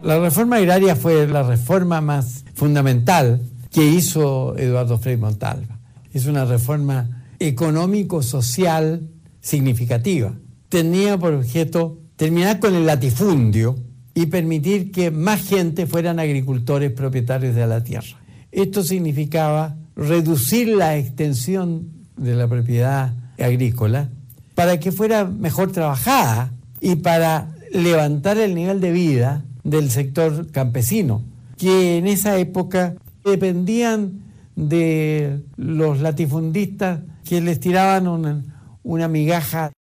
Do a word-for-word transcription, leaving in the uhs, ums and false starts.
La reforma agraria fue la reforma más fundamental que hizo Eduardo Frei Montalva. Es una reforma económico-social significativa. Tenía por objeto terminar con el latifundio y permitir que más gente fueran agricultores propietarios de la tierra. Esto significaba reducir la extensión de la propiedad agrícola para que fuera mejor trabajada y para levantar el nivel de vida del sector campesino, que en esa época dependían de los latifundistas que les tiraban una, una migaja